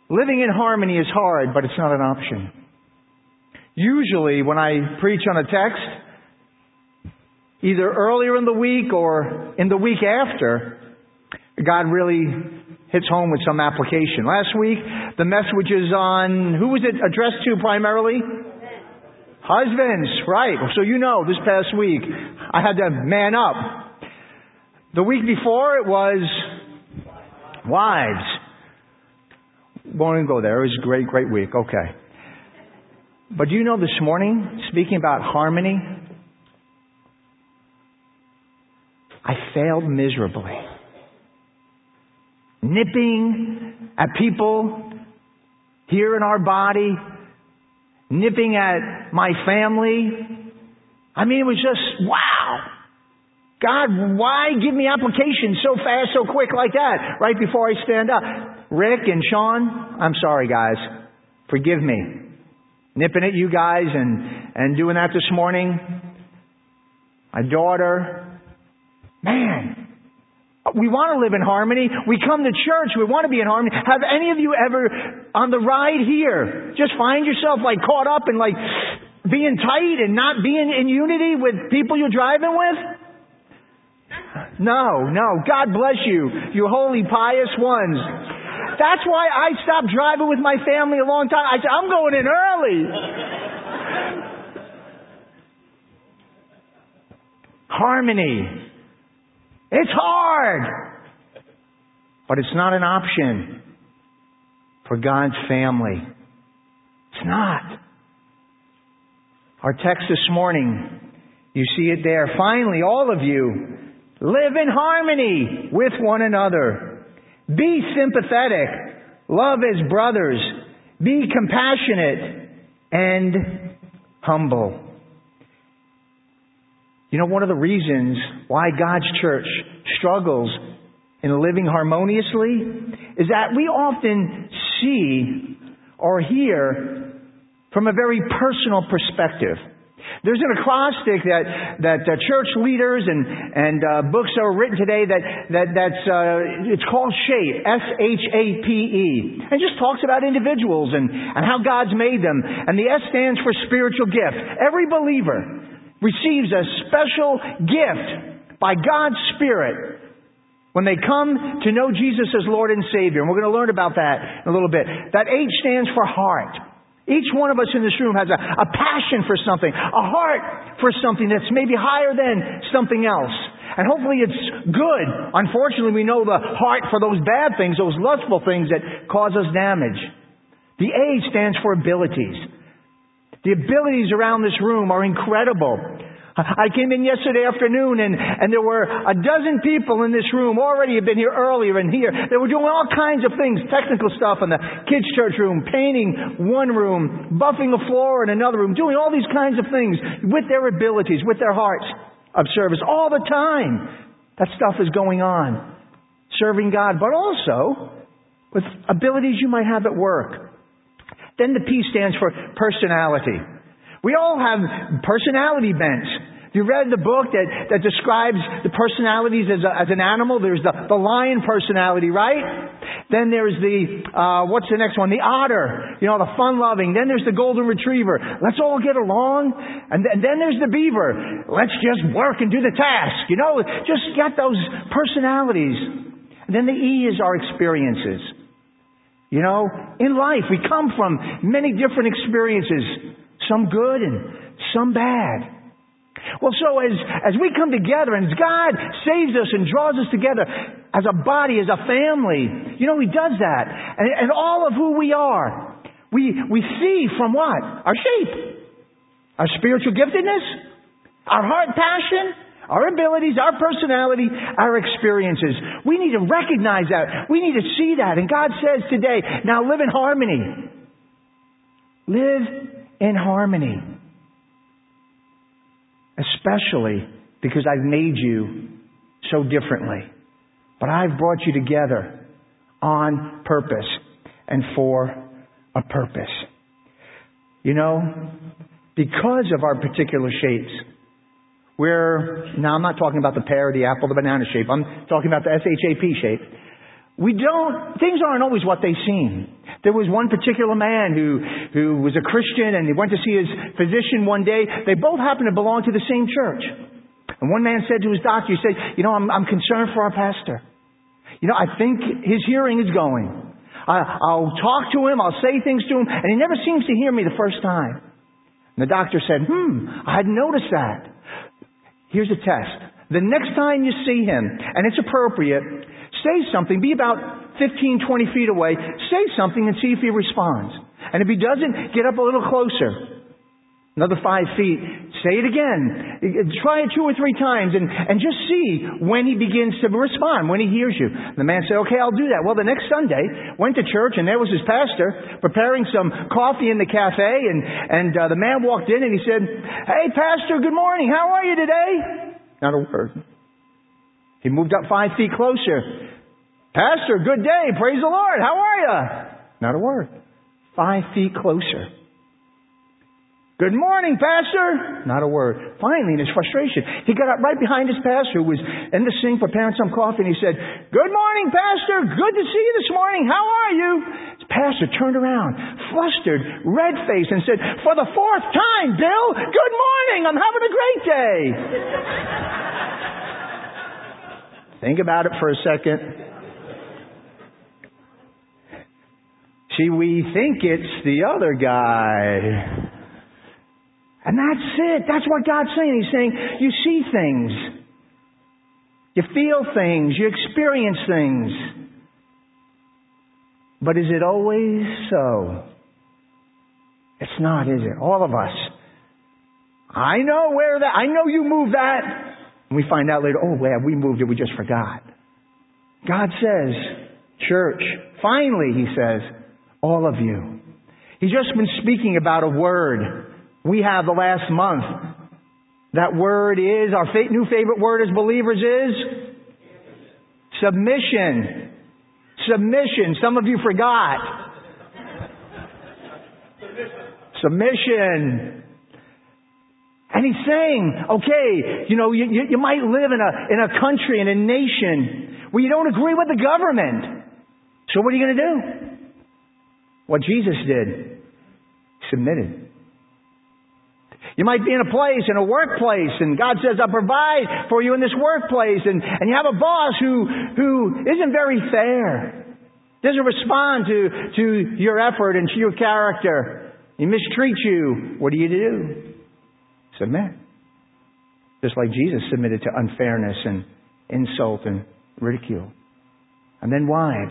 Living in harmony is hard, but it's not an option. Usually when I preach on a text, either earlier in the week or in the week after, God really hits home with some application. Last week, the message is on, who was it addressed to primarily? Husbands, right. So you know, this past week, I had to man up. The week before, it was wives. Won't even go there. It was a great week. Okay. But do you know this morning, speaking about harmony, I failed miserably. Nipping at people here in our body, nipping at my family. I mean, it was just, wow. God, why give me application so fast, so quick like that, right before I stand up? Rick and Sean, I'm sorry, guys. Forgive me. Nipping at you guys and doing that this morning. My daughter. Man, we want to live in harmony. We come to church. We want to be in harmony. Have any of you ever, on the ride here, just find yourself like caught up in like being tight and not being in unity with people you're driving with? No. God bless you, you holy, pious ones. That's why I stopped driving with my family a long time. I said, I'm going in early. Harmony. It's hard. But it's not an option for God's family. It's not. Our text this morning, you see it there. Finally, all of you, live in harmony with one another. Be sympathetic. Love as brothers. Be compassionate and humble. You know, one of the reasons why God's church struggles in living harmoniously is that we often see or hear from a very personal perspective. There's an acrostic that church leaders and books that are written today that's it's called SHAPE, S-H-A-P-E, and just talks about individuals and how God's made them. And the S stands for spiritual gift. Every believer receives a special gift by God's Spirit when they come to know Jesus as Lord and Savior. And we're going to learn about that in a little bit. That H stands for heart. Each one of us in this room has a passion for something, a heart for something that's maybe higher than something else. And hopefully it's good. Unfortunately, we know the heart for those bad things, those lustful things that cause us damage. The A stands for abilities. The abilities around this room are incredible. I came in yesterday afternoon and there were a dozen people in this room already had been here earlier and here. They were doing all kinds of things, technical stuff in the kids' church room, painting one room, buffing the floor in another room, doing all these kinds of things with their abilities, with their hearts of service all the time. That stuff is going on. Serving God, but also with abilities you might have at work. Then the P stands for personality. We all have personality bents. You read the book that describes the personalities as an animal. There's the lion personality, right? Then there's what's the next one? The otter. You know, the fun-loving. Then there's the golden retriever. Let's all get along. And then there's the beaver. Let's just work and do the task. You know, just get those personalities. And then the E is our experiences. You know, in life, we come from many different experiences. Some good and some bad. Well, so as we come together and as God saves us and draws us together as a body, as a family, you know, He does that. And all of who we are, we see from what? Our shape. Our spiritual giftedness, our heart passion, our abilities, our personality, our experiences. We need to recognize that. We need to see that. And God says today, now live in harmony. Live in harmony. Especially because I've made you so differently. But I've brought you together on purpose and for a purpose. You know, because of our particular shapes, now I'm not talking about the pear, the apple, the banana shape. I'm talking about the SHAP shape. Things aren't always what they seem. There was one particular man who was a Christian, and he went to see his physician one day. They both happened to belong to the same church. And one man said to his doctor, he said, I'm concerned for our pastor. I think his hearing is going. I'll talk to him, I'll say things to him, and he never seems to hear me the first time. And the doctor said, I hadn't noticed that. Here's a test. The next time you see him, and it's appropriate, say something. Be about 15, 20 feet away. Say something and see if he responds. And if he doesn't, get up a little closer. Another 5 feet. Say it again. Try it 2 or 3 times and just see when he begins to respond, when he hears you. The man said, okay, I'll do that. Well, the next Sunday, went to church, and there was his pastor preparing some coffee in the cafe, and the man walked in and he said, hey, pastor, good morning. How are you today? Not a word. He moved up 5 feet closer. Pastor, good day. Praise the Lord. How are you? Not a word. 5 feet closer. Good morning, pastor. Not a word. Finally, in his frustration, he got up right behind his pastor, who was in the sink preparing some coffee, and he said, good morning, pastor. Good to see you this morning. How are you? His pastor turned around, flustered, red-faced, and said, for the 4th time, Bill, good morning. I'm having a great day. Think about it for a second. See, we think it's the other guy. And that's it. That's what God's saying. He's saying, you see things. You feel things. You experience things. But is it always so? It's not, is it? All of us. I know you moved that. And we find out later, we moved it. We just forgot. God says, church, finally, He says, all of you. He's just been speaking about a word we have the last month. That word is, our new favorite word as believers is submission. Submission. Some of you forgot. Submission. And He's saying, okay, you might live in a country, in a nation where you don't agree with the government. So what are you going to do? What Jesus did. Submitted. You might be in a place, in a workplace, and God says, I'll provide for you in this workplace, and you have a boss who isn't very fair, doesn't respond to your effort and to your character. He mistreats you. What do you do? Submit. Just like Jesus submitted to unfairness and insult and ridicule. And then wives.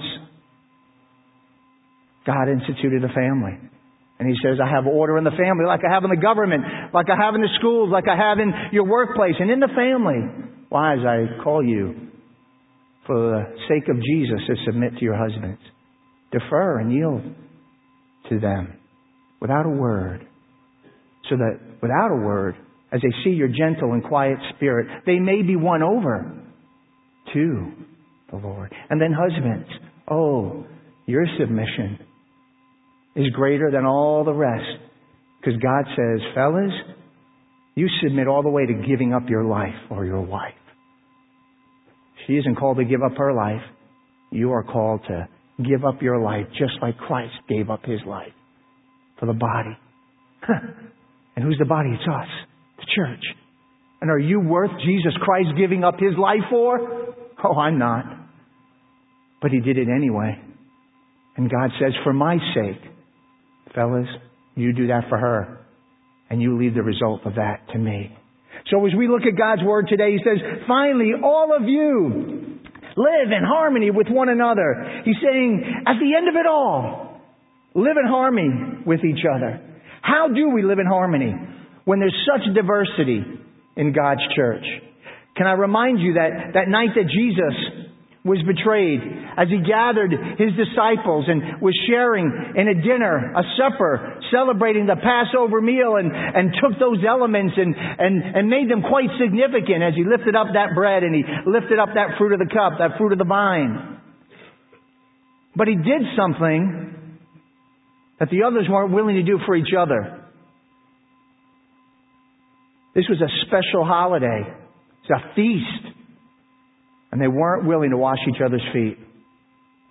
God instituted a family. And He says, I have order in the family like I have in the government, like I have in the schools, like I have in your workplace and in the family. Wives, I call you for the sake of Jesus to submit to your husbands. Defer and yield to them without a word. So that without a word, as they see your gentle and quiet spirit, they may be won over to the Lord. And then husbands, your submission is greater than all the rest. Because God says, fellas, you submit all the way to giving up your life for your wife. She isn't called to give up her life. You are called to give up your life just like Christ gave up His life for the body. And who's the body? It's us, the church. And are you worth Jesus Christ giving up His life for? Oh, I'm not. But He did it anyway. And God says, for my sake, fellas, you do that for her. And you leave the result of that to me. So as we look at God's Word today, He says, finally, all of you live in harmony with one another. He's saying, at the end of it all, live in harmony with each other. How do we live in harmony when there's such diversity in God's church? Can I remind you that night that Jesus was betrayed, as He gathered His disciples and was sharing in a dinner, a supper, celebrating the Passover meal and took those elements and made them quite significant as He lifted up that bread and He lifted up that fruit of the cup, that fruit of the vine. But He did something that the others weren't willing to do for each other. This was a special holiday. It's a feast. And they weren't willing to wash each other's feet.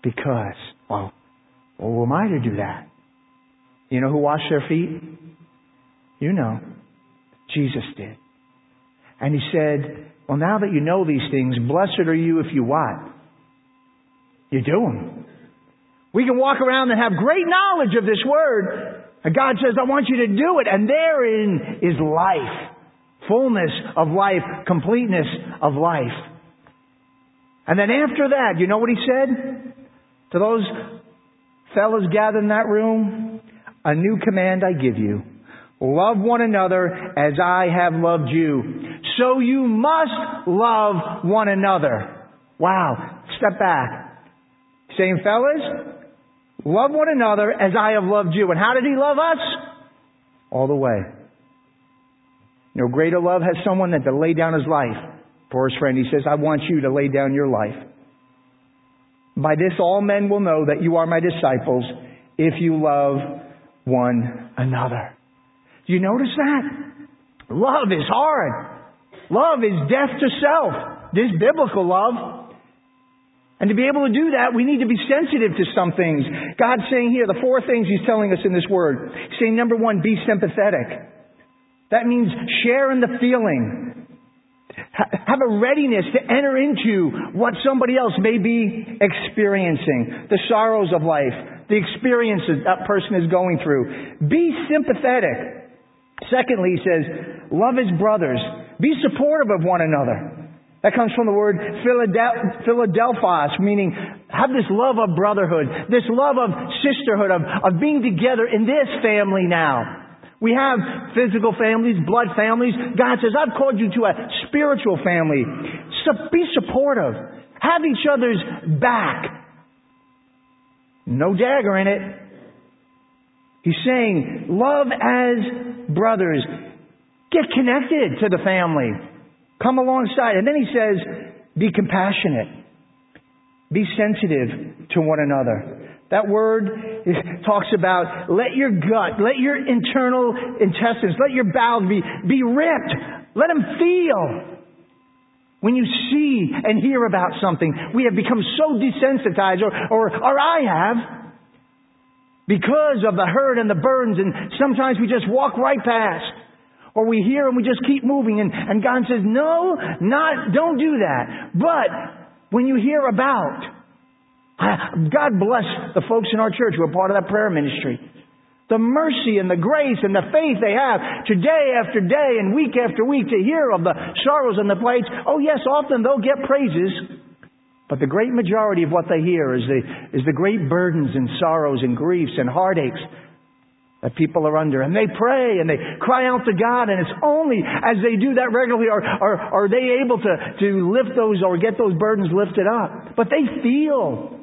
Because, well, who am I to do that? You know who washed their feet? You know. Jesus did. And He said, well, now that you know these things, blessed are you if you what? You do them. We can walk around and have great knowledge of this Word. And God says, I want you to do it. And therein is life. Fullness of life. Completeness of life. And then after that, you know what He said? To those fellows gathered in that room, a new command I give you. Love one another as I have loved you. So you must love one another. Wow. Step back. Saying, fellas, love one another as I have loved you. And how did He love us? All the way. No greater love has someone than to lay down his life for his friend. He says, I want you to lay down your life. By this all men will know that you are my disciples if you love one another. Do you notice that? Love is hard. Love is death to self. This biblical love. And to be able to do that, we need to be sensitive to some things. God's saying here, the 4 things He's telling us in this Word. He's saying, number 1, be sympathetic. That means share in the feeling. Have a readiness to enter into what somebody else may be experiencing. The sorrows of life. The experiences that person is going through. Be sympathetic. Secondly, He says, love His brothers. Be supportive of one another. That comes from the word Philadelphos, meaning have this love of brotherhood, this love of sisterhood, of being together in this family now. We have physical families, blood families. God says, I've called you to a spiritual family. So be supportive. Have each other's back. No dagger in it. He's saying, love as brothers. Get connected to the family. Come alongside. And then He says, be compassionate. Be sensitive to one another. That word talks about let your gut, let your internal intestines, let your bowels be ripped. Let them feel. When you see and hear about something, we have become so desensitized, or I have, because of the hurt and the burdens, and sometimes we just walk right past. Or we hear and we just keep moving, and God says, no, don't do that. But when you hear about, God bless the folks in our church who are part of that prayer ministry. The mercy and the grace and the faith they have to day after day and week after week to hear of the sorrows and the plights. Oh yes, often they'll get praises. But the great majority of what they hear is the great burdens and sorrows and griefs and heartaches that people are under. And they pray and they cry out to God, and it's only as they do that regularly are they able to lift those or get those burdens lifted up. But they feel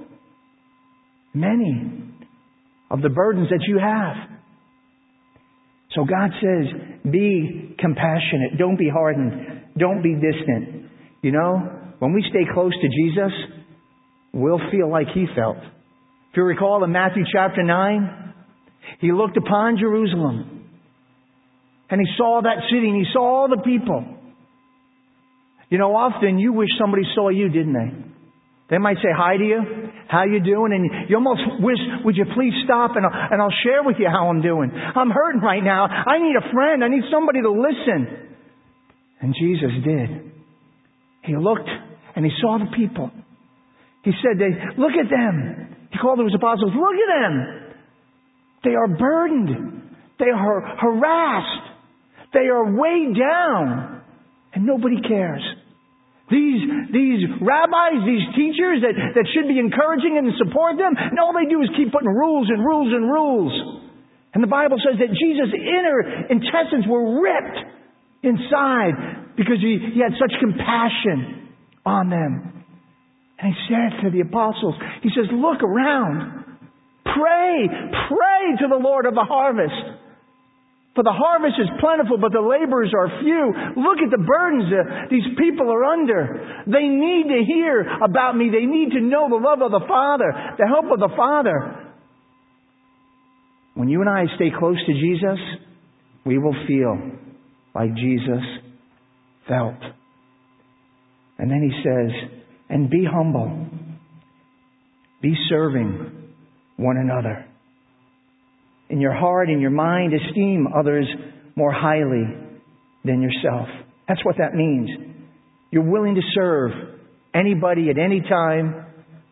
many of the burdens that you have. So God says, be compassionate. Don't be hardened. Don't be distant. You know, when we stay close to Jesus, we'll feel like He felt. If you recall in Matthew chapter 9, He looked upon Jerusalem and He saw that city and He saw all the people. You know, often you wish somebody saw you, didn't they? They might say hi to you. How you doing? And you almost wish, would you please stop and I'll share with you how I'm doing. I'm hurting right now. I need a friend. I need somebody to listen. And Jesus did. He looked and He saw the people. He said, look at them. He called to His apostles, look at them. They are burdened. They are harassed. They are weighed down. And nobody cares. These rabbis, these teachers that should be encouraging and support them, and all they do is keep putting rules and rules and rules. And the Bible says that Jesus' inner intestines were ripped inside because he had such compassion on them. And He said to the apostles, He says, look around. Pray to the Lord of the harvest. For the harvest is plentiful, but the laborers are few. Look at the burdens these people are under. They need to hear about me. They need to know the love of the Father, the help of the Father. When you and I stay close to Jesus, we will feel like Jesus felt. And then He says, and be humble. Be serving one another. In your heart, in your mind, esteem others more highly than yourself. That's what that means. You're willing to serve anybody at any time.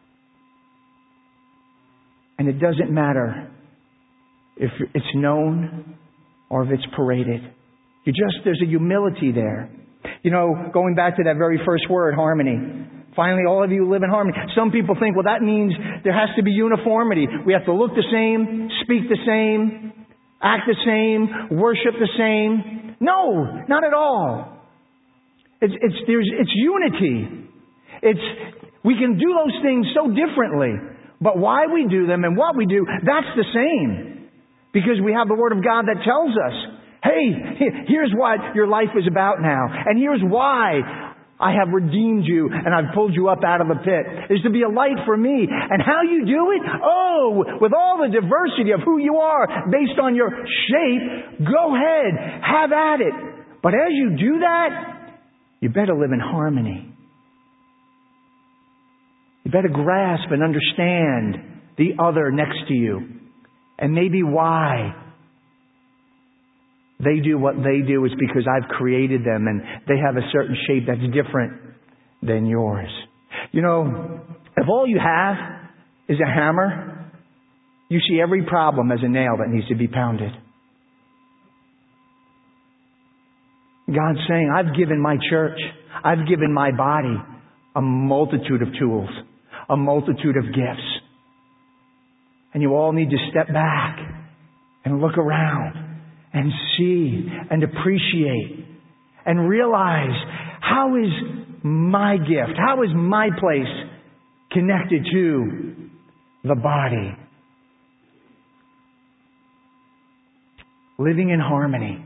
And it doesn't matter if it's known or if it's paraded. There's a humility there. Going back to that very first word, harmony. Finally, all of you live in harmony. Some people think, well, that means there has to be uniformity. We have to look the same, speak the same, act the same, worship the same. No, not at all. It's unity. We can do those things so differently. But why we do them and what we do, that's the same. Because we have the Word of God that tells us, hey, here's what your life is about now. And here's why I have redeemed you and I've pulled you up out of the pit. Is to be a light for me. And how you do it? Oh, with all the diversity of who you are based on your shape, go ahead, have at it. But as you do that, you better live in harmony. You better grasp and understand the other next to you. And maybe why they do what they do is because I've created them and they have a certain shape that's different than yours. If all you have is a hammer, you see every problem as a nail that needs to be pounded. God's saying, I've given my church, I've given my body a multitude of tools, a multitude of gifts. And you all need to step back and look around and see and appreciate and realize, how is my gift, how is my place connected to the body? Living in harmony.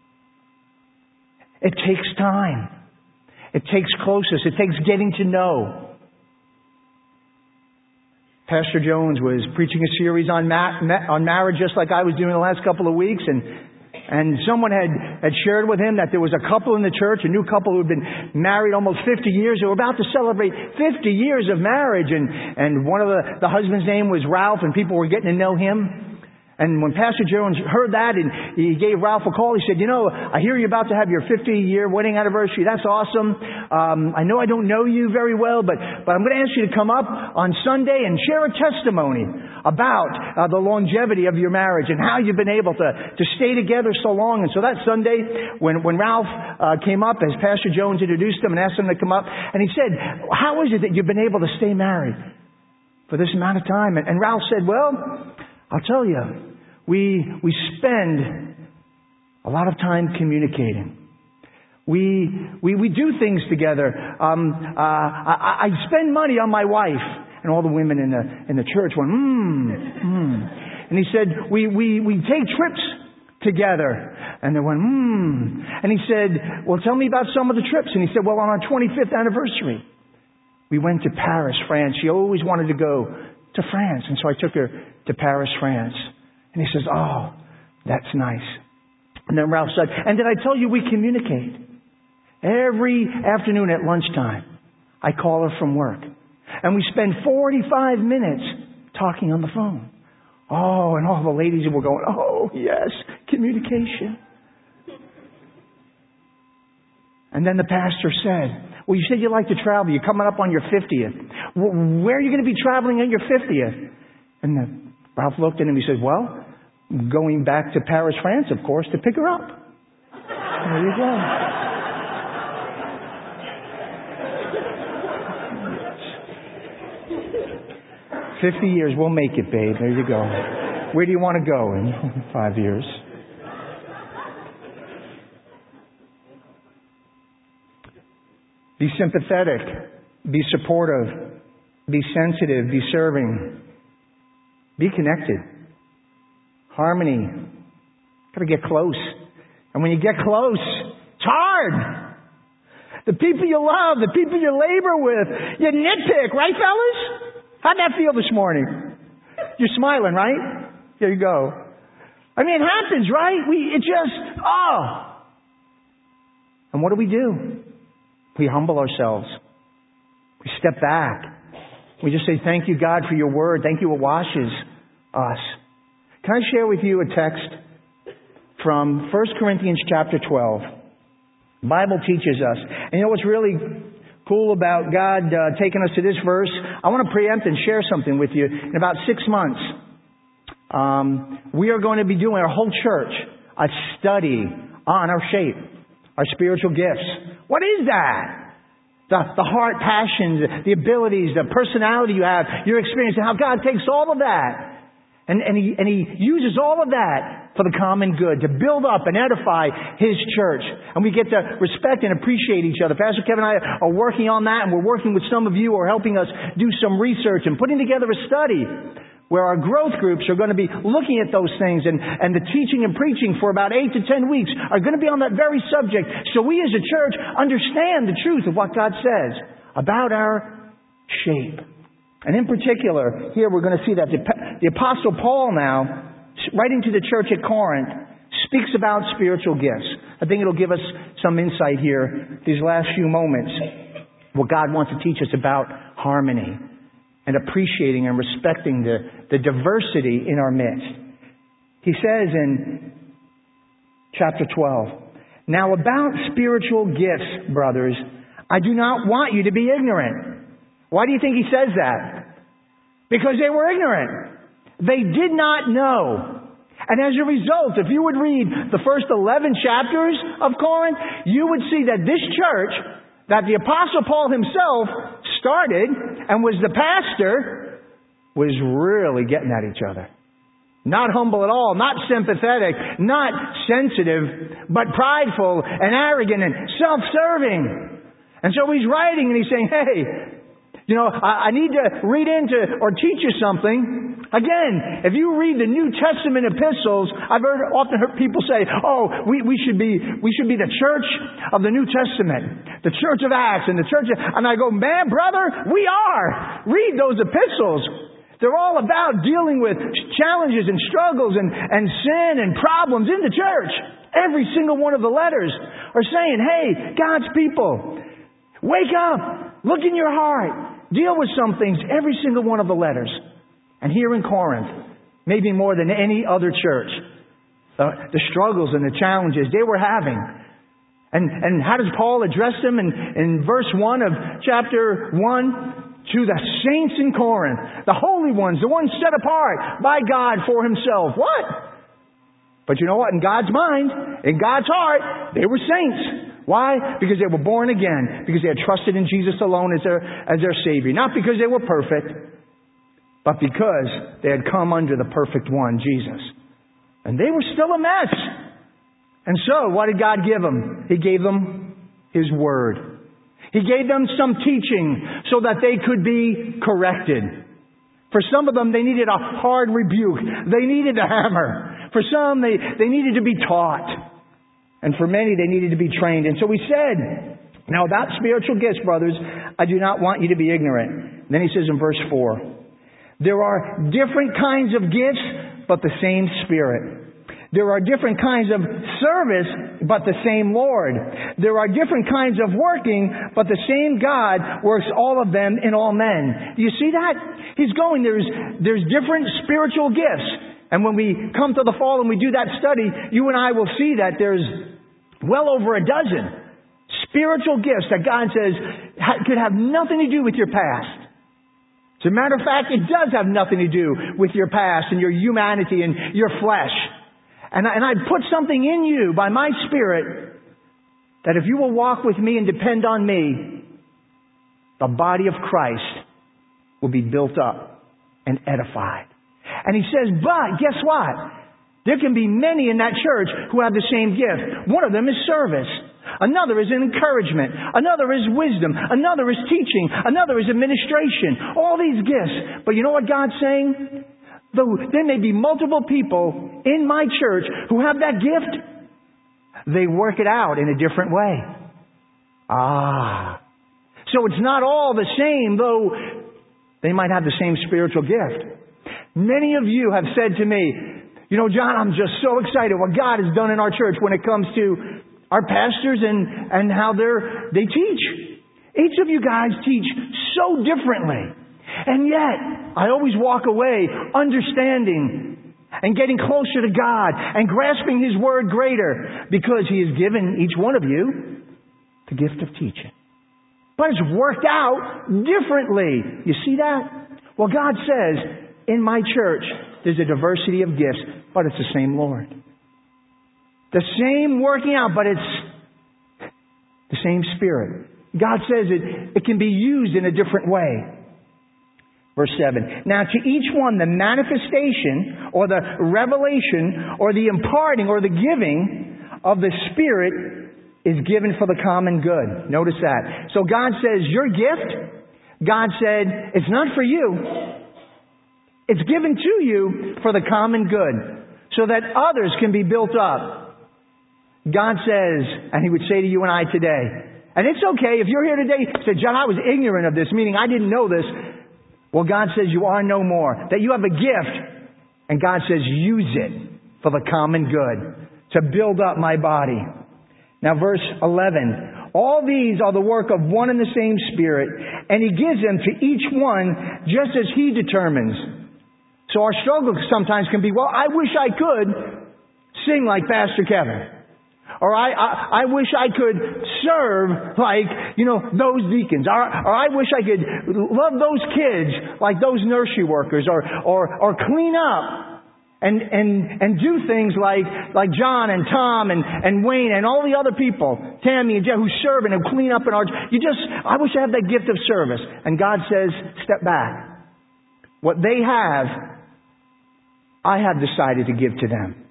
It takes time. It takes closeness. It takes getting to know. Pastor Jones was preaching a series on marriage, just like I was doing the last couple of weeks, and someone had shared with him that there was a couple in the church, a new couple who had been married almost 50 years. They were about to celebrate 50 years of marriage, and one of the husband's name was Ralph, and people were getting to know him. And when Pastor Jones heard that, and he gave Ralph a call, he said, I hear you're about to have your 50-year wedding anniversary. That's awesome. I know I don't know you very well, but I'm going to ask you to come up on Sunday and share a testimony about the longevity of your marriage and how you've been able to stay together so long. And so that Sunday, when Ralph came up, as Pastor Jones introduced him and asked him to come up, and he said, how is it that you've been able to stay married for this amount of time? And Ralph said, well, I'll tell you, we spend a lot of time communicating. We do things together. I spend money on my wife, and all the women in the church went, And he said, we take trips together, and they went, And he said, well, tell me about some of the trips. And he said, well, on our 25th anniversary, we went to Paris, France. She always wanted to go to France, and so I took her to Paris, France. And he says, oh, that's nice. And then Ralph said, and did I tell you we communicate? Every afternoon at lunchtime, I call her from work. And we spend 45 minutes talking on the phone. Oh, and all the ladies were going, oh, yes, communication. And then the pastor said, well, you said you like to travel. You're coming up on your 50th. Where are you going to be traveling on your 50th? And Ralph looked at him and he said, well, going back to Paris, France, of course, to pick her up. There you go. 50 years, we'll make it, babe. There you go. Where do you want to go in 5 years? Be sympathetic. Be supportive. Be sensitive. Be serving. Be connected. Harmony. Got to get close. And when you get close, it's hard. The people you love, the people you labor with, you nitpick, right, fellas? How'd that feel this morning? You're smiling, right? There you go. I mean, it happens, right? And what do? We humble ourselves. We step back. We just say, thank you, God, for your word. Thank you, it washes us. Can I share with you a text from 1 Corinthians chapter 12? The Bible teaches us. And you know what's really cool about God taking us to this verse? I want to preempt and share something with you. In about 6 months, we are going to be doing, our whole church, a study on our shape, our spiritual gifts. What is that? The heart passions, the abilities, the personality you have, your experience, and how God takes all of that. And He uses all of that for the common good, to build up and edify His church. And we get to respect and appreciate each other. Pastor Kevin and I are working on that, and we're working with some of you who are helping us do some research and putting together a study where our growth groups are going to be looking at those things, and the teaching and preaching for about 8 to 10 weeks are going to be on that very subject. So we as a church understand the truth of what God says about our shape. And in particular, here we're going to see that the Apostle Paul now, writing to the church at Corinth, speaks about spiritual gifts. I think it'll give us some insight here, these last few moments, what God wants to teach us about harmony and appreciating and respecting the diversity in our midst. He says in chapter 12, now about spiritual gifts, brothers, I do not want you to be ignorant. Why do you think he says that? Because they were ignorant. They did not know. And as a result, if you would read the first 11 chapters of Corinth, you would see that this church, that the Apostle Paul himself started and was the pastor, was really getting at each other. Not humble at all, not sympathetic, not sensitive, but prideful and arrogant and self-serving. And so he's writing and he's saying, hey, you know, I need to read into or teach you something. Again, if you read the New Testament epistles, I've often heard people say, oh, we should be the church of the New Testament, the church of Acts and the church of... And I go, man, brother, we are. Read those epistles. They're all about dealing with challenges and struggles and sin and problems in the church. Every single one of the letters are saying, hey, God's people, wake up, look in your heart. Deal with some things, every single one of the letters. And here in Corinth, maybe more than any other church, the struggles and the challenges they were having. And how does Paul address them in verse 1 of chapter 1? To the saints in Corinth, the holy ones, the ones set apart by God for Himself. What? But you know what? In God's mind, in God's heart, they were saints. Why? Because they were born again. Because they had trusted in Jesus alone as their Savior. Not because they were perfect, but because they had come under the perfect one, Jesus. And they were still a mess. And so, what did God give them? He gave them His Word. He gave them some teaching so that they could be corrected. For some of them, they needed a hard rebuke. They needed a hammer. For some, they needed to be taught. And for many, they needed to be trained. And so he said, now about spiritual gifts, brothers, I do not want you to be ignorant. And then he says in verse 4, there are different kinds of gifts, but the same Spirit. There are different kinds of service, but the same Lord. There are different kinds of working, but the same God works all of them in all men. Do you see that? He's going, there's different spiritual gifts. And when we come to the fall and we do that study, you and I will see that there's well over a dozen spiritual gifts that God says could have nothing to do with your past. As a matter of fact, it does have nothing to do with your past and your humanity and your flesh. And I put something in you by my Spirit that if you will walk with me and depend on me, the body of Christ will be built up and edified. And he says, but guess what? There can be many in that church who have the same gift. One of them is service. Another is encouragement. Another is wisdom. Another is teaching. Another is administration. All these gifts. But you know what God's saying? Though there may be multiple people in my church who have that gift, they work it out in a different way. So it's not all the same, though they might have the same spiritual gift. Many of you have said to me, you know, John, I'm just so excited what God has done in our church when it comes to our pastors and how they teach. Each of you guys teach so differently. And yet, I always walk away understanding and getting closer to God and grasping His Word greater because He has given each one of you the gift of teaching. But it's worked out differently. You see that? Well, God says, in my church, there's a diversity of gifts, but it's the same Lord. The same working out, but it's the same Spirit. God says it can be used in a different way. Verse 7. Now to each one the manifestation or the revelation or the imparting or the giving of the Spirit is given for the common good. Notice that. So God says your gift, God said, it's not for you. It's given to you for the common good so that others can be built up. God says, and He would say to you and I today, and it's okay if you're here today, say, John, I was ignorant of this, meaning I didn't know this. Well, God says you are no more. That you have a gift. And God says use it for the common good. To build up my body. Now verse 11. All these are the work of one and the same Spirit. And He gives them to each one just as He determines. So our struggle sometimes can be, well, I wish I could sing like Pastor Kevin. Or I wish I could serve like, those deacons. Or I wish I could love those kids like those nursery workers. Or clean up and do things like John and Tom and Wayne and all the other people, Tammy and Jeff, who serve and who clean up in our... I wish I had that gift of service. And God says, step back. What they have, I have decided to give to them.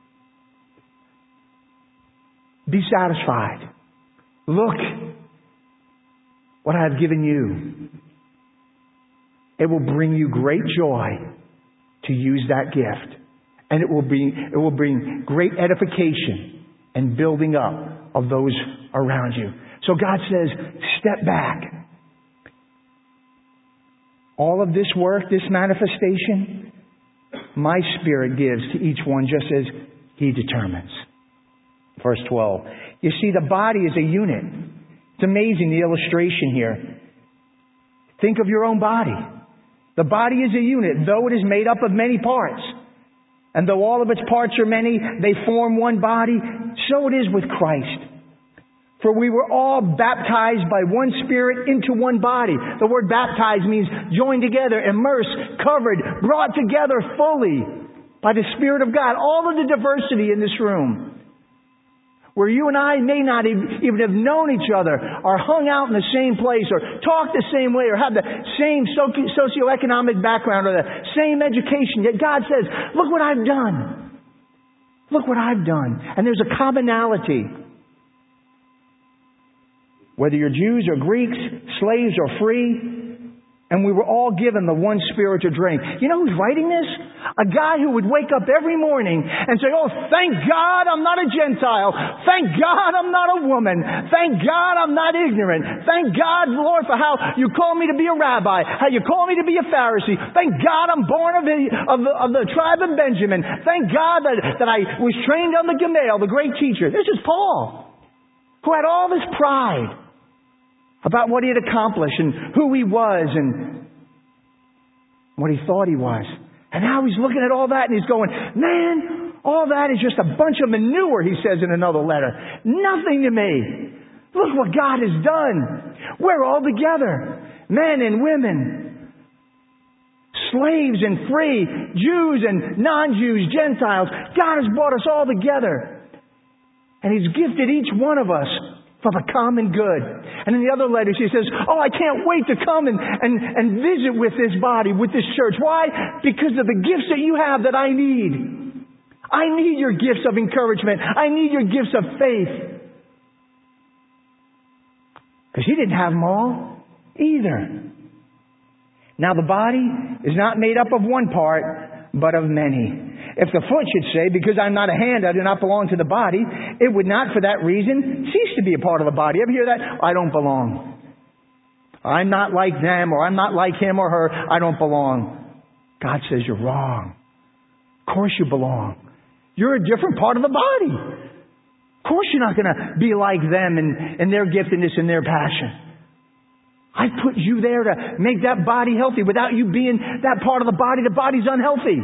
Be satisfied. Look what I have given you. It will bring you great joy to use that gift. And it will bring great edification and building up of those around you. So God says, step back. All of this work, this manifestation, my Spirit gives to each one just as He determines. Verse 12. You see, the body is a unit. It's amazing, the illustration here. Think of your own body. The body is a unit, though it is made up of many parts. And though all of its parts are many, they form one body. So it is with Christ. For we were all baptized by one Spirit into one body. The word baptized means joined together, immersed, covered, brought together fully by the Spirit of God. All of the diversity in this room, where you and I may not even have known each other, or hung out in the same place, or talked the same way, or have the same socioeconomic background, or the same education. Yet God says, look what I've done. Look what I've done. And there's a commonality. Whether you're Jews or Greeks, slaves or free, and we were all given the one Spirit to drink. You know who's writing this? A guy who would wake up every morning and say, oh, thank God I'm not a Gentile. Thank God I'm not a woman. Thank God I'm not ignorant. Thank God, Lord, for how you call me to be a rabbi, how you call me to be a Pharisee. Thank God I'm born of the tribe of Benjamin. Thank God that I was trained under Gamaliel, the great teacher. This is Paul, who had all this pride about what he had accomplished and who he was and what he thought he was. And now he's looking at all that and he's going, man, all that is just a bunch of manure, he says in another letter. Nothing to me. Look what God has done. We're all together. Men and women. Slaves and free. Jews and non-Jews. Gentiles. God has brought us all together. And He's gifted each one of us for the common good. And in the other letters he says, oh, I can't wait to come and visit with this body, with this church. Why? Because of the gifts that you have that I need. I need your gifts of encouragement. I need your gifts of faith. Because He didn't have them all either. Now the body is not made up of one part, but of many. If the foot should say, because I'm not a hand, I do not belong to the body, it would not for that reason cease to be a part of the body. Ever hear that? I don't belong. I'm not like them, or I'm not like him or her. I don't belong. God says you're wrong. Of course you belong. You're a different part of the body. Of course you're not going to be like them in their giftedness and their passion. I put you there to make that body healthy. Without you being that part of the body's unhealthy.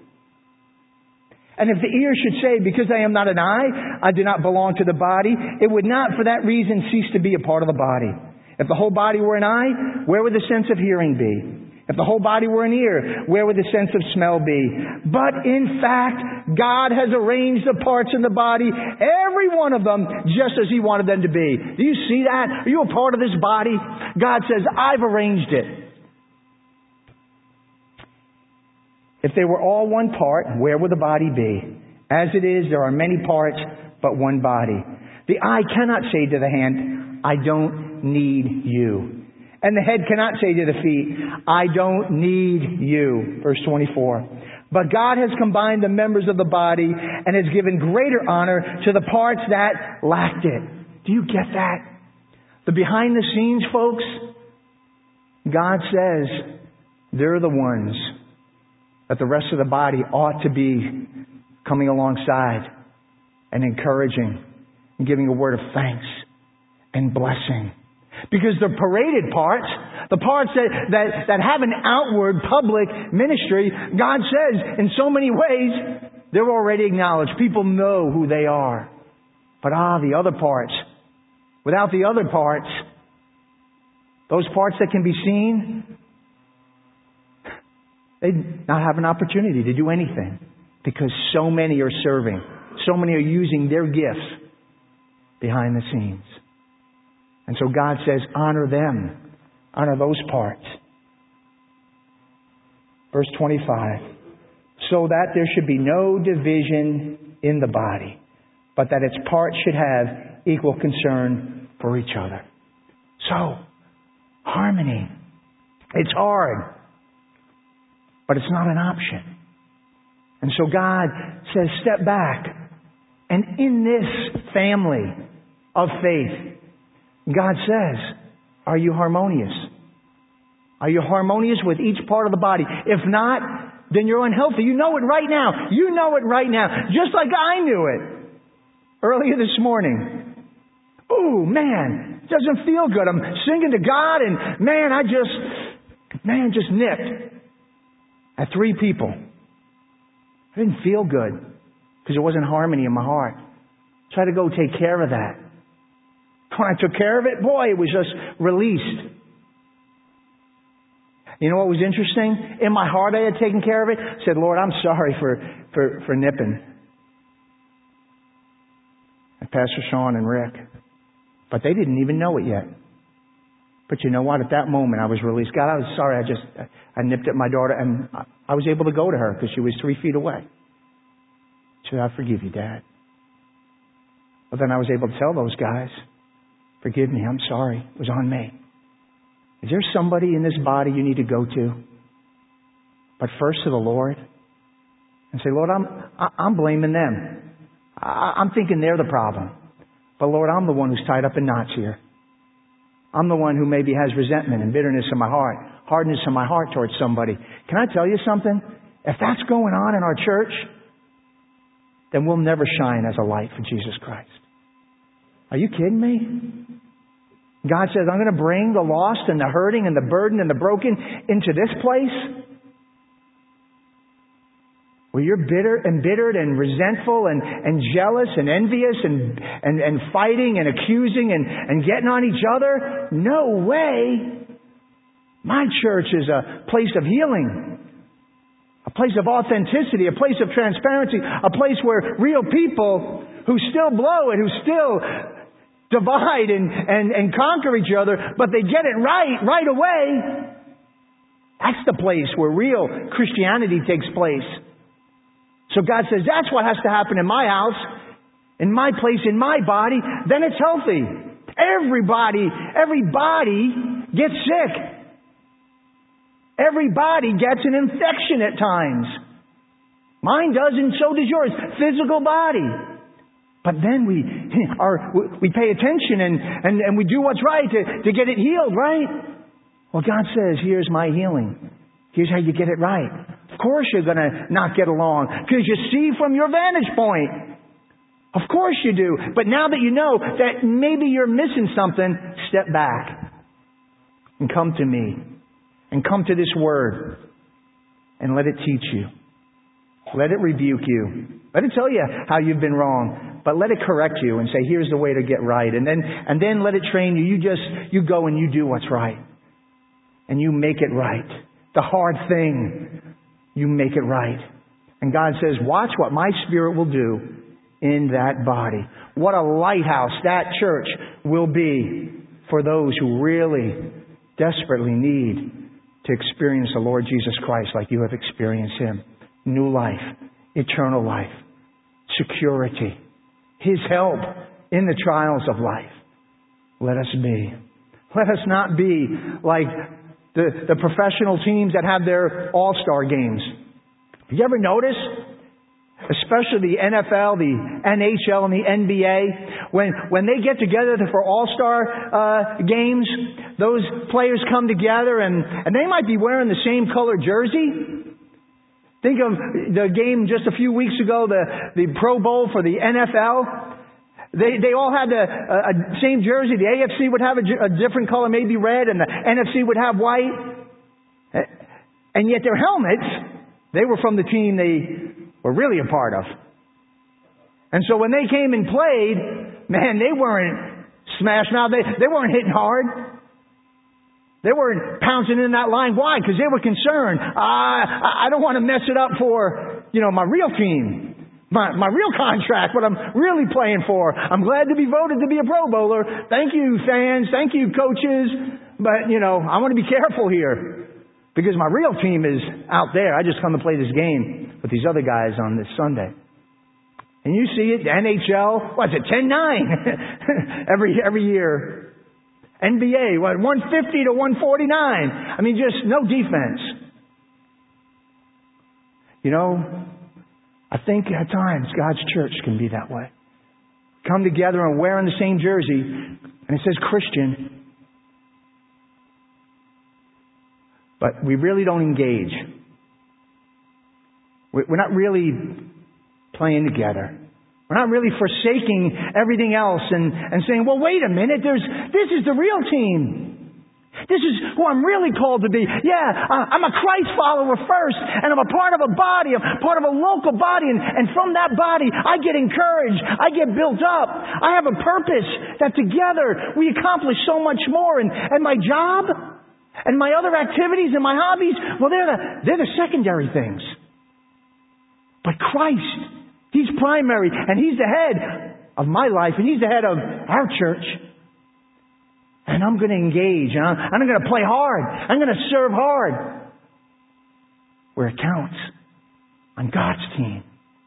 And if the ear should say, because I am not an eye, I do not belong to the body, it would not for that reason cease to be a part of the body. If the whole body were an eye, where would the sense of hearing be? If the whole body were an ear, where would the sense of smell be? But in fact, God has arranged the parts in the body, every one of them, just as He wanted them to be. Do you see that? Are you a part of this body? God says, I've arranged it. If they were all one part, where would the body be? As it is, there are many parts, but one body. The eye cannot say to the hand, I don't need you. And the head cannot say to the feet, I don't need you. Verse 24. But God has combined the members of the body and has given greater honor to the parts that lacked it. Do you get that? The behind the scenes, folks, God says they're the ones that the rest of the body ought to be coming alongside and encouraging and giving a word of thanks and blessing. Because the paraded parts, the parts that have an outward public ministry, God says in so many ways, they're already acknowledged. People know who they are. But the other parts, without the other parts, those parts that can be seen, they not have an opportunity to do anything. Because so many are serving. So many are using their gifts behind the scenes. And so God says, honor them. Honor those parts. Verse 25. So that there should be no division in the body, but that its parts should have equal concern for each other. So, harmony. It's hard, but it's not an option. And so God says, step back. And in this family of faith, God says, are you harmonious? Are you harmonious with each part of the body? If not, then you're unhealthy. You know it right now. You know it right now. Just like I knew it earlier this morning. Ooh, man, it doesn't feel good. I'm singing to God and I just nipped at 3 people. I didn't feel good because there wasn't harmony in my heart. So I had to go take care of that. When I took care of it, boy, it was just released. You know what was interesting? In my heart, I had taken care of it. I said, Lord, I'm sorry for nipping at Pastor Sean and Rick. But they didn't even know it yet. But you know what? At that moment, I was released. God, I was sorry. I nipped at my daughter, and I was able to go to her because she was 3 feet away. She said, I forgive you, Dad. But then I was able to tell those guys, forgive me, I'm sorry. It was on me. Is there somebody in this body you need to go to? But first to the Lord. And say, Lord, I'm blaming them. I'm thinking they're the problem. But Lord, I'm the one who's tied up in knots here. I'm the one who maybe has resentment and bitterness in my heart, hardness in my heart towards somebody. Can I tell you something? If that's going on in our church, then we'll never shine as a light for Jesus Christ. Are you kidding me? God says, I'm going to bring the lost and the hurting and the burdened and the broken into this place where you're embittered and resentful and jealous and envious and fighting and accusing and getting on each other. No way. My church is a place of healing, a place of authenticity, a place of transparency, a place where real people who still blow it, who still divide and conquer each other, but they get it right away. That's the place where real Christianity takes place. So God says, that's what has to happen in my house, in my place, in my body. Then it's healthy. Everybody gets sick. Everybody gets an infection at times. Mine does, and so does yours. Physical body. But then we pay attention and we do what's right to get it healed, right? Well, God says, here's my healing. Here's how you get it right. Of course you're going to not get along because you see from your vantage point. Of course you do. But now that you know that maybe you're missing something, step back. and come to me and come to this Word and let it teach you. Let it rebuke you. Let it tell you how you've been wrong. But let it correct you and say, here's the way to get right. And then let it train you. You go and you do what's right. And you make it right. The hard thing, you make it right. And God says, watch what my Spirit will do in that body. What a lighthouse that church will be for those who really desperately need to experience the Lord Jesus Christ like you have experienced Him. New life, eternal life, security, His help in the trials of life. Let us be. Let us not be like the professional teams that have their all-star games. Have you ever noticed, especially the NFL, the NHL, and the NBA, when they get together for all-star games, those players come together and they might be wearing the same color jersey. Think of the game just a few weeks ago, the Pro Bowl for the NFL. They all had a same jersey. The AFC would have a different color, maybe red, and the NFC would have white. And yet their helmets, they were from the team they were really a part of. And so when they came and played, man, they weren't smashing out. They weren't hitting hard. They weren't pouncing in that line. Why? Because they were concerned. I don't want to mess it up for, my real team. My real contract, what I'm really playing for. I'm glad to be voted to be a Pro Bowler. Thank you, fans. Thank you, coaches. But, I want to be careful here. Because my real team is out there. I just come to play this game with these other guys on this Sunday. And you see it, the NHL, what's it, 10-9 every year. NBA, 150 to 149. Just no defense. I think at times God's church can be that way. Come together and wearing the same jersey, and it says Christian. But we really don't engage. We're not really playing together. We're not really forsaking everything else and saying, well, wait a minute, this is the real team. This is who I'm really called to be. Yeah, I'm a Christ follower first, and I'm a part of a body, I'm part of a local body, and from that body, I get encouraged, I get built up. I have a purpose that together we accomplish so much more. And my job and my other activities and my hobbies, well, they're the secondary things. But Christ, He's primary, and He's the head of my life, and He's the head of our church. And I'm going to engage, and I'm going to play hard. I'm going to serve hard where it counts on God's team.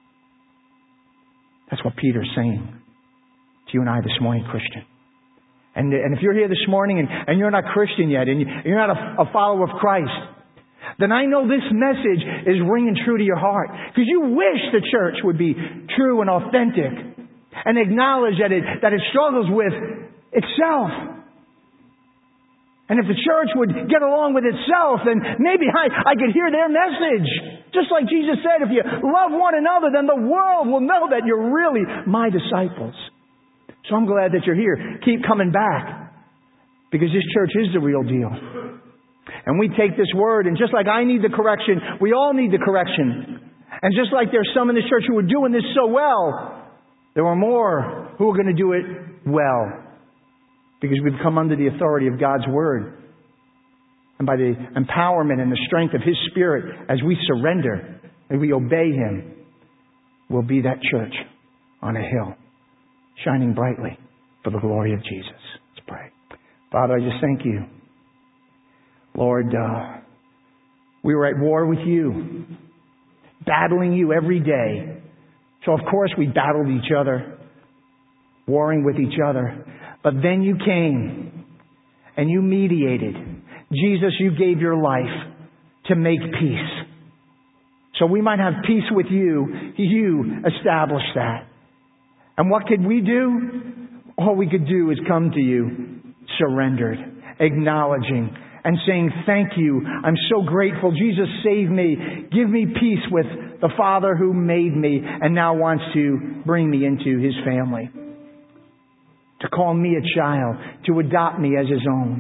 That's what Peter's saying to you and I this morning, Christian. And if you're here this morning and you're not Christian yet, and you're not a follower of Christ, then I know this message is ringing true to your heart. Because you wish the church would be true and authentic and acknowledge that it struggles with itself. And if the church would get along with itself, then maybe I could hear their message. Just like Jesus said, if you love one another, then the world will know that you're really my disciples. So I'm glad that you're here. Keep coming back. Because this church is the real deal. And we take this word, and just like I need the correction, we all need the correction. And just like there's some in this church who are doing this so well, there are more who are going to do it well. Because we've come under the authority of God's Word. And by the empowerment and the strength of His Spirit, as we surrender and we obey Him, we'll be that church on a hill, shining brightly for the glory of Jesus. Let's pray. Father, I just thank You. Lord, we were at war with You, battling You every day. So of course we battled each other, warring with each other. But then You came and You mediated. Jesus, You gave Your life to make peace. So we might have peace with You. You established that. And what could we do? All we could do is come to You, surrendered, acknowledging, and saying, thank You. I'm so grateful. Jesus, save me. Give me peace with the Father who made me and now wants to bring me into His family. To call me a child, to adopt me as His own,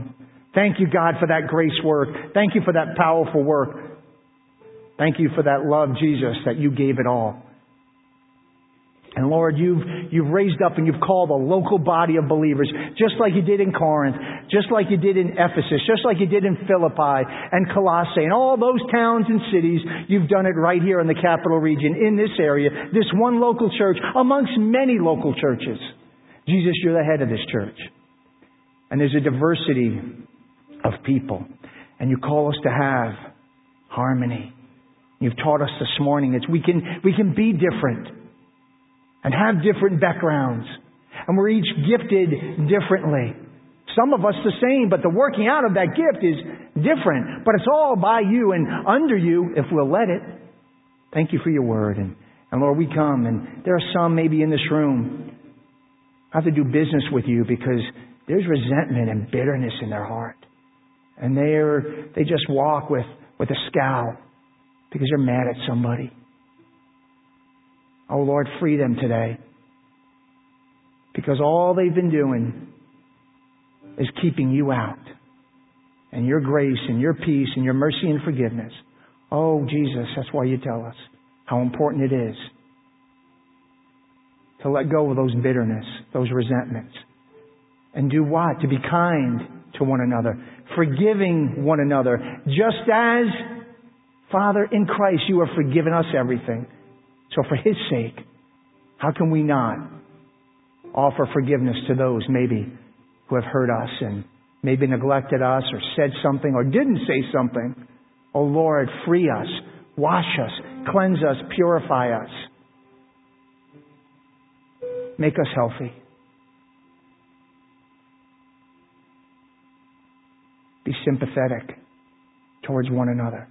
Thank you, God, for that grace work. Thank you for that powerful work. Thank you for that love, Jesus, that you gave it all. And Lord, you've raised up and you've called a local body of believers, just like you did in Corinth, just like you did in Ephesus, just like you did in Philippi and Colossae and all those towns and cities. You've done it right here in the capital region, in this area, this one local church, amongst many local churches. Jesus, you're the head of this church. And there's a diversity of people. And you call us to have harmony. You've taught us this morning that we can be different and have different backgrounds. And we're each gifted differently. Some of us the same, but the working out of that gift is different. But it's all by you and under you if we'll let it. Thank you for your word. And Lord, we come, and there are some maybe in this room who have to do business with you because there's resentment and bitterness in their heart. And they just walk with a scowl because they're mad at somebody. Oh, Lord, free them today. Because all they've been doing is keeping you out. And your grace and your peace and your mercy and forgiveness. Oh, Jesus, that's why you tell us how important it is to let go of those bitterness, those resentments. And do what? To be kind to one another. Forgiving one another. Just as, Father, in Christ, you have forgiven us everything. So for His sake, how can we not offer forgiveness to those maybe who have hurt us and maybe neglected us or said something or didn't say something? Oh Lord, free us, wash us, cleanse us, purify us. Make us healthy. Be sympathetic towards one another.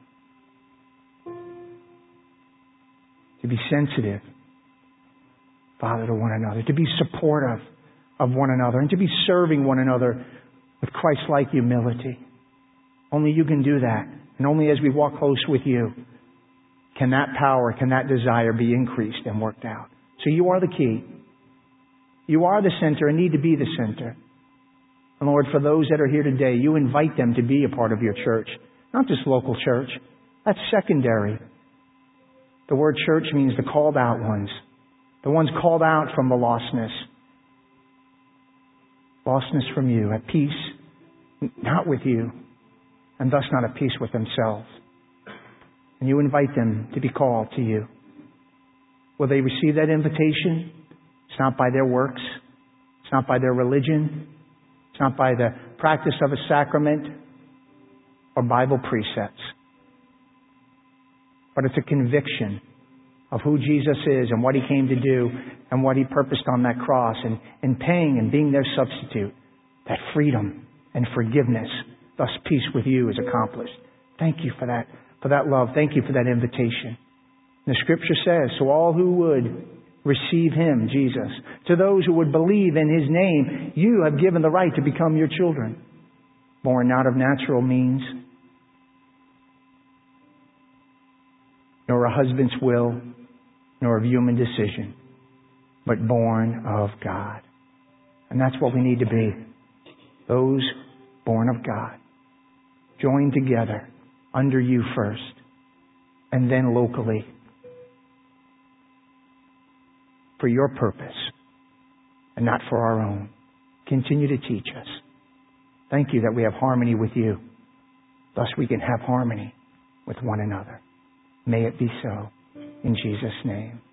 To be sensitive, Father, to one another. To be supportive of one another. And to be serving one another with Christ-like humility. Only you can do that. And only as we walk close with you can that power, can that desire be increased and worked out. So you are the key. You are the center and need to be the center. And Lord, for those that are here today, you invite them to be a part of your church. Not just local church. That's secondary. The word church means the called out ones. The ones called out from the lostness. Lostness from you. At peace, not with you. And thus not at peace with themselves. And you invite them to be called to you. Will they receive that invitation? It's not by their works. It's not by their religion. It's not by the practice of a sacrament or Bible precepts. But it's a conviction of who Jesus is and what He came to do and what He purposed on that cross and paying and being their substitute. That freedom and forgiveness, thus peace with you is accomplished. Thank you for that love. Thank you for that invitation. And the Scripture says, so all who would receive Him, Jesus, to those who would believe in His name, you have given the right to become your children, born not of natural means, nor a husband's will, nor of human decision, but born of God. And that's what we need to be. Those born of God. Joined together under you first, and then locally for your purpose and not for our own. Continue to teach us. Thank you that we have harmony with you. Thus we can have harmony with one another. May it be so. In Jesus' name.